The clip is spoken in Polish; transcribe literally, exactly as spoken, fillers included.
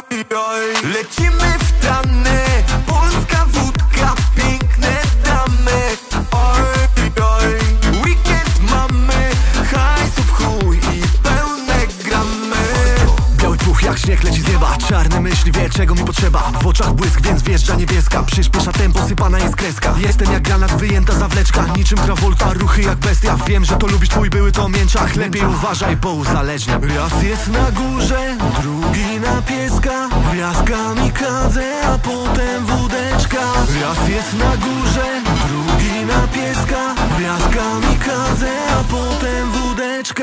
oj, oj. Lecimy w tany, polska wódka, piękne damy. Oj, oj. Weekend mamy, hajsów chuj i pełne gramy. Biały puch jak śnieg leci z nieba, czarne myśli wie czego mi potrzeba. W oczach błysk, więc wjeżdża niebieska. Przyspiesza tempo, sypana jest kreska. Jestem jak granat, wyjęta zawleczka. Niczym Travolta, ruchy jak bestia. Wiem, że to lubisz, twój były to mięczach. Lepiej uważaj, bo uzależnia. Raz jest na górze, drugi na pieska. Raz kamikadze, a potem wódeczka. Raz jest na górze, drugi na pieska. Raz kamikadze, a potem wódeczka.